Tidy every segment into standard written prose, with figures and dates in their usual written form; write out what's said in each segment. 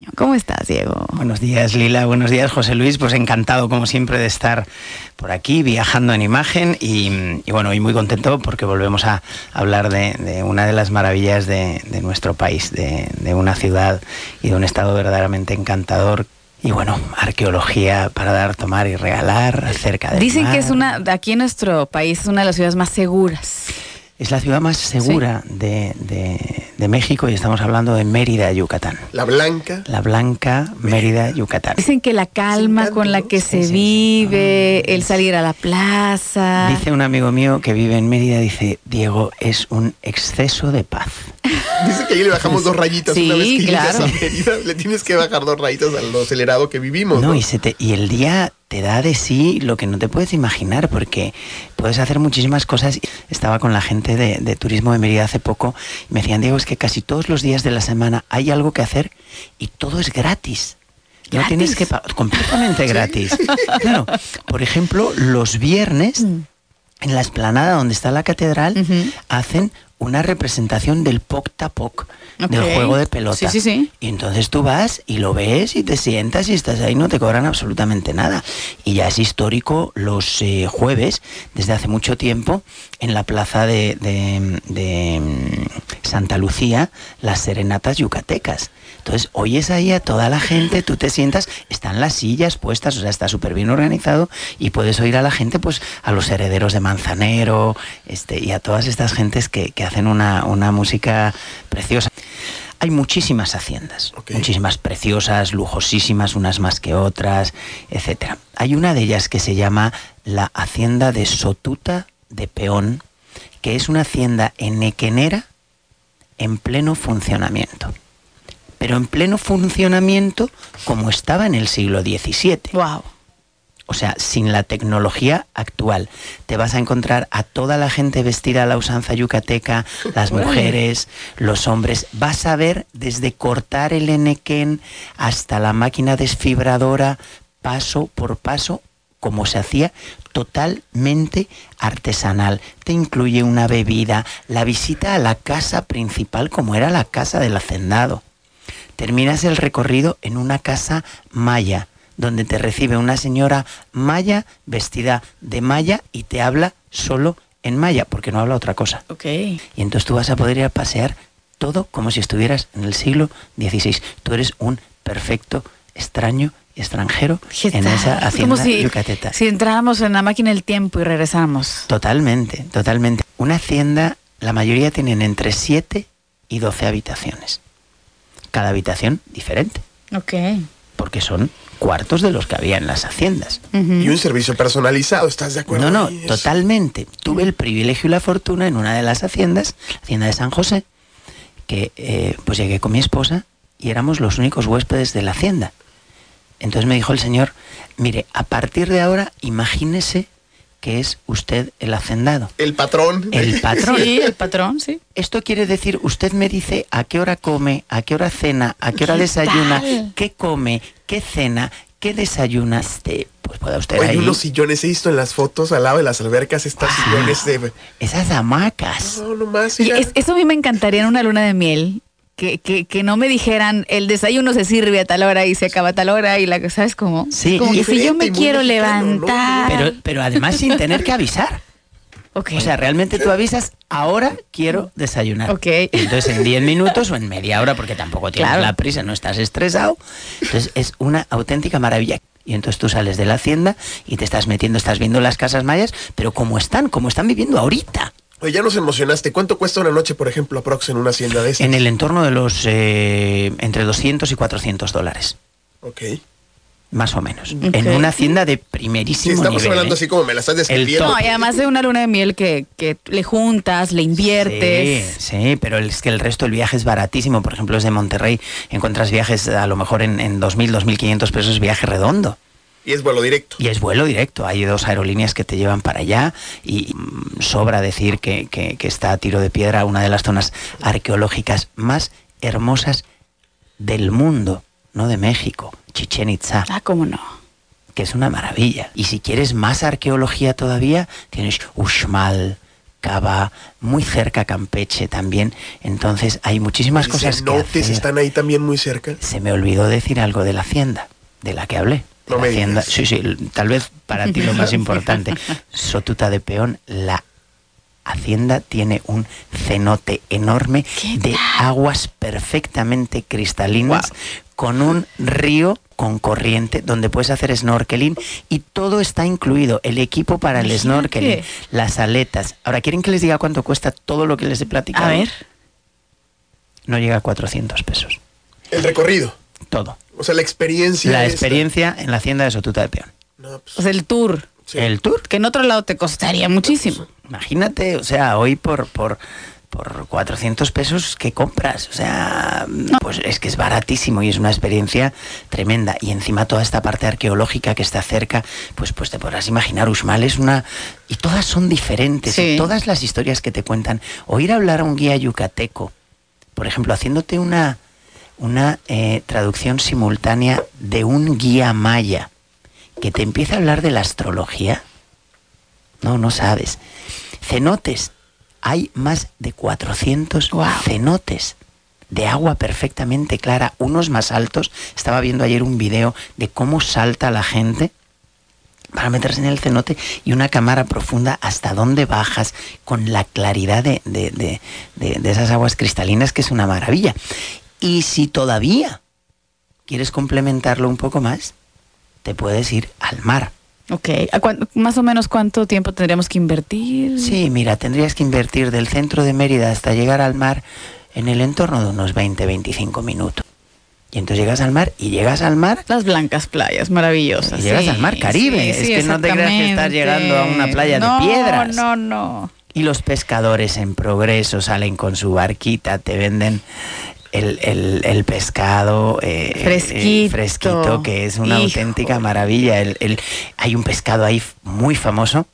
¿Cómo estás, Diego? Buenos días, Lila. Buenos días, José Luis. Pues encantado, como siempre, de estar por aquí, viajando en imagen. Y bueno, y muy contento porque volvemos a hablar de una de las maravillas de nuestro país, de una ciudad y de un estado verdaderamente encantador. Y bueno, arqueología para dar, tomar y regalar cerca del Dicen mar. que aquí en nuestro país es una de las ciudades más seguras. Es la ciudad más segura de México y estamos hablando de Mérida, Yucatán. La Blanca. La Blanca, Mérida, Yucatán. Dicen que la calma con la que se vive, el salir a la plaza. Dice un amigo mío que vive en Mérida, dice, Diego, es un exceso de paz. Dice que ahí le bajamos 2 rayitas Sí, una vez que claro. llegas a Mérida. Le tienes que bajar 2 rayitas a lo acelerado que vivimos, ¿no? Y el día te da de sí lo que no te puedes imaginar, porque puedes hacer muchísimas cosas. Estaba con la gente de turismo de Mérida hace poco y me decían, Diego, es que casi todos los días de la semana hay algo que hacer y todo es gratis. No ¿Gratis? tienes que pagar, completamente gratis. Claro, por ejemplo, los viernes en la explanada donde está la catedral hacen una representación del Poc Tapoc, del juego de pelota. Sí. Y entonces tú vas y lo ves y te sientas y estás ahí, no te cobran absolutamente nada. Y ya es histórico los jueves, desde hace mucho tiempo, en la plaza de Santa Lucía, las serenatas yucatecas. Entonces oyes ahí a toda la gente, tú te sientas, están las sillas puestas, o sea, está súper bien organizado y puedes oír a la gente, pues a los herederos de Manzanero y a todas estas gentes que hacen una música preciosa. Hay muchísimas haciendas, muchísimas preciosas, lujosísimas, unas más que otras, etcétera. Hay una de ellas que se llama la Hacienda de Sotuta de Peón, que es una hacienda enequenera en pleno funcionamiento. Pero en pleno funcionamiento como estaba en el siglo XVII. Wow. O sea, sin la tecnología actual. Te vas a encontrar a toda la gente vestida a la usanza yucateca, las mujeres, los hombres. Vas a ver desde cortar el enequén hasta la máquina desfibradora, paso por paso, como se hacía, totalmente artesanal. Te incluye una bebida, la visita a la casa principal, como era la casa del hacendado. Terminas el recorrido en una casa maya, donde te recibe una señora maya vestida de maya y te habla solo en maya, porque no habla otra cosa. Okay. Y entonces tú vas a poder ir a pasear todo como si estuvieras en el siglo XVI. Tú eres un perfecto extraño y extranjero en esa hacienda yucateca. Si entráramos en la máquina del tiempo y regresáramos. Totalmente, totalmente. Una hacienda, la mayoría tienen entre 7 y 12 habitaciones. Cada habitación diferente. Ok. Porque son cuartos de los que había en las haciendas. Y un servicio personalizado, ¿estás de acuerdo? No, totalmente. Tuve el privilegio y la fortuna en una de las haciendas, Hacienda de San José, que pues llegué con mi esposa y éramos los únicos huéspedes de la hacienda. Entonces me dijo el señor, mire, a partir de ahora, imagínese que es usted el hacendado. El patrón. El patrón. Sí, el patrón, sí. Esto quiere decir, usted me dice a qué hora come, a qué hora cena, a qué hora desayuna, qué come, qué cena, qué desayuna. Pues pueda usted Oye, ahí. unos sillones he visto en las fotos al lado de las albercas, estas sillones de... Esas hamacas. No, nomás, Y mira. eso a mí me encantaría en una luna de miel. Que no me dijeran, el desayuno se sirve a tal hora y se acaba a tal hora y ¿sabes cómo? Sí. Como que si yo me Diferente y muy quiero mexicano, levantar. Pero además sin tener que avisar. Okay. O sea, realmente tú avisas, ahora quiero desayunar. Ok. Entonces en 10 minutos o en media hora, porque tampoco tienes Claro. la prisa, no estás estresado. Entonces es una auténtica maravilla. Y entonces tú sales de la hacienda y te estás metiendo, estás viendo las casas mayas, pero como están viviendo ahorita. Oye, ya nos emocionaste. ¿Cuánto cuesta una noche, por ejemplo, aprox en una hacienda de estas? En el entorno de los entre 200 y 400 dólares. Ok. Más o menos. Ok. En una hacienda de Sí, primerísimo estamos nivel. hablando así como me la estás describiendo. No, y además de una luna de miel que le juntas, le inviertes. Sí, pero es que el resto del viaje es baratísimo. Por ejemplo, desde Monterrey encuentras viajes a lo mejor en 2.000, 2.500 pesos viaje redondo. Y es vuelo directo. Y es vuelo directo. Hay 2 aerolíneas que te llevan para allá y sobra decir que está a tiro de piedra una de las zonas arqueológicas más hermosas del mundo, no de México, Chichén Itzá. Ah, cómo no. Que es una maravilla. Y si quieres más arqueología todavía, tienes Uxmal, Cava, muy cerca a Campeche también. Entonces hay muchísimas cosas que cenotes hacer. están ahí también muy cerca. Se me olvidó decir algo de la hacienda, de la que hablé. No la me hacienda, digas. sí, tal vez para ti lo más importante. Sotuta de Peón, la hacienda tiene un cenote enorme de aguas perfectamente cristalinas, con un río con corriente donde puedes hacer snorkeling y todo está incluido, el equipo para el snorkeling, las aletas. Ahora, ¿quieren que les diga cuánto cuesta todo lo que les he platicado? A ver. No llega a 400 pesos. El recorrido. Todo. O sea, la experiencia. La esta. experiencia en la hacienda de Sotuta de Peón. No, pues, O sea, el tour. sí. El tour. Que en otro lado te costaría muchísimo. Imagínate, o sea, hoy por 400 pesos, ¿qué compras? O sea, pues es que es baratísimo y es una experiencia tremenda. Y encima toda esta parte arqueológica que está cerca, pues te podrás imaginar, Uxmal es una... Y todas son diferentes, Sí. y todas las historias que te cuentan. Oír hablar a un guía yucateco, por ejemplo, haciéndote una traducción simultánea de un guía maya, que te empieza a hablar de la astrología. No sabes. Cenotes. Hay más de 400 cenotes de agua perfectamente clara, unos más altos. Estaba viendo ayer un video de cómo salta la gente para meterse en el cenote y una cámara profunda hasta dónde bajas con la claridad de esas aguas cristalinas, que es una maravilla. Y si todavía quieres complementarlo un poco más, te puedes ir al mar. Ok. ¿Más o menos cuánto tiempo tendríamos que invertir? Sí, mira, tendrías que invertir del centro de Mérida hasta llegar al mar en el entorno de unos 20-25 minutos. Y entonces llegas al mar... Las blancas playas, maravillosas. Y llegas al mar Caribe. Es que no te creas que estás llegando a una playa de piedras. No. Y los pescadores en progreso salen con su barquita, te venden el pescado fresquito, que es una auténtica maravilla. Hay un pescado ahí muy famoso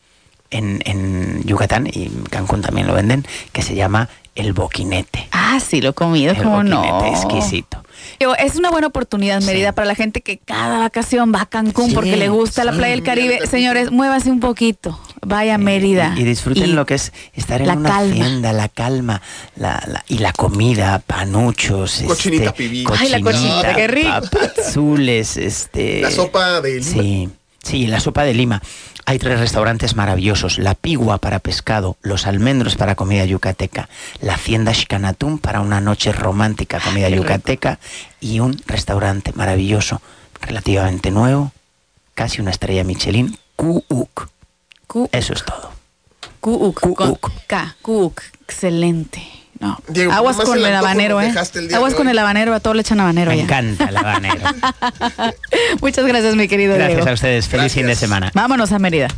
en Yucatán, y en Cancún también lo venden, que se llama el boquinete. Ah, sí, lo he comido, ¿cómo no? El boquinete exquisito. Es una buena oportunidad, Mérida, para la gente que cada vacación va a Cancún porque le gusta la playa del Caribe. Señores, muévase un poquito, vaya a Mérida. Y disfruten lo que es estar en una hacienda, la calma, y la comida, panuchos, Cochinita pibil. Ay, la cochinita, qué rico. Papazules, La sopa de Lima. Sí, la sopa de Lima. Hay 3 restaurantes maravillosos: La Pigua para pescado, Los Almendros para comida yucateca, la Hacienda Xcanatún para una noche romántica comida yucateca, y un restaurante maravilloso, relativamente nuevo, casi una estrella Michelin, Kuuk. Eso es todo. Kuuk, con K, Kuuk, excelente. No. Diego, Aguas más con el el antojo habanero, nos dejaste el día Aguas de con hoy. el habanero, a todo le echan habanero Me ya. encanta el habanero. Muchas gracias, mi querido Gracias Diego. a ustedes. Feliz fin de Gracias. semana. Vámonos a Mérida.